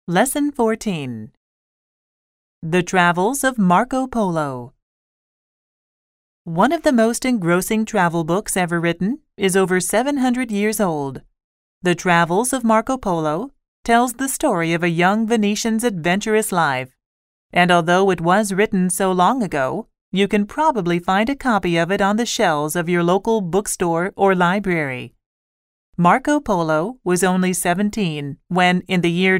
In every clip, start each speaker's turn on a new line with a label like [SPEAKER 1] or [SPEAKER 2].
[SPEAKER 1] Lesson 14. The Travels of Marco Polo. One of the most engrossing travel books ever written is over 700 years old. The Travels of Marco Polo tells the story of a young Venetian's adventurous life, and although it was written so long ago, you can probably find a copy of it on the shelves of your local bookstore or library. Marco Polo was only 17 when, in the year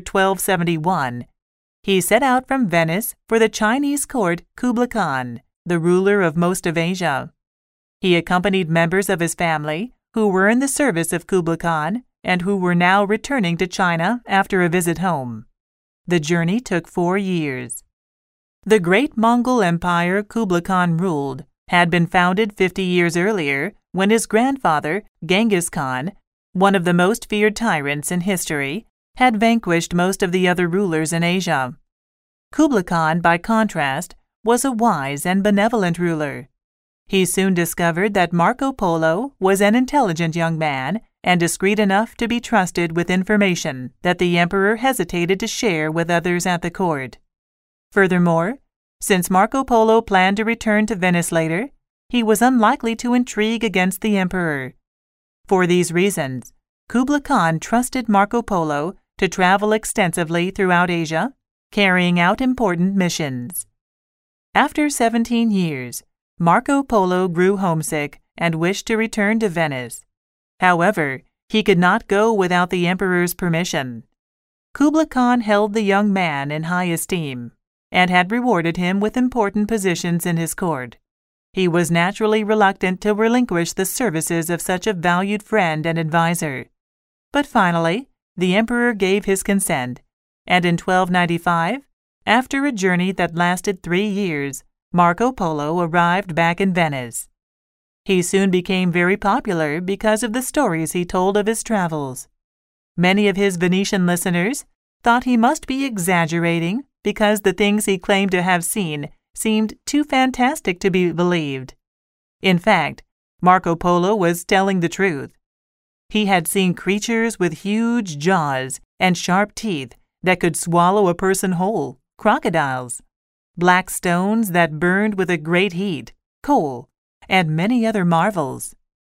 [SPEAKER 1] 1271, he set out from Venice for the Chinese court Kublai Khan, the ruler of most of Asia. He accompanied members of his family who were in the service of Kublai Khan and who were now returning to China after a visit home. The journey took 4 years. The great Mongol Empire Kublai Khan ruled had been founded 50 years earlier when his grandfather, Genghis Khan, one of the most feared tyrants in history, had vanquished most of the other rulers in Asia. Kublai Khan, by contrast, was a wise and benevolent ruler. He soon discovered that Marco Polo was an intelligent young man and discreet enough to be trusted with information that the emperor hesitated to share with others at the court. Furthermore, since Marco Polo planned to return to Venice later, he was unlikely to intrigue against the emperor. For these reasons, Kublai Khan trusted Marco Polo to travel extensively throughout Asia, carrying out important missions. After 17 years, Marco Polo grew homesick and wished to return to Venice. However, he could not go without the emperor's permission. Kublai Khan held the young man in high esteem and had rewarded him with important positions in his court. He was naturally reluctant to relinquish the services of such a valued friend and advisor. But finally, the emperor gave his consent, and in 1295, after a journey that lasted 3 years, Marco Polo arrived back in Venice. He soon became very popular because of the stories he told of his travels. Many of his Venetian listeners thought he must be exaggerating because the things he claimed to have seen seemed too fantastic to be believed. In fact, Marco Polo was telling the truth. He had seen creatures with huge jaws and sharp teeth that could swallow a person whole, crocodiles, black stones that burned with a great heat, coal, and many other marvels.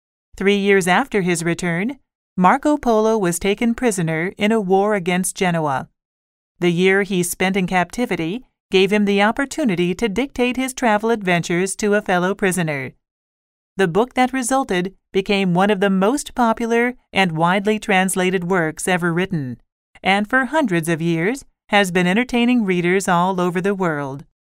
[SPEAKER 1] 3 years after his return, Marco Polo was taken prisoner in a war against Genoa. The year he spent in captivity gave him the opportunity to dictate his travel adventures to a fellow prisoner. The book that resulted became one of the most popular and widely translated works ever written, and for hundreds of years has been entertaining readers all over the world.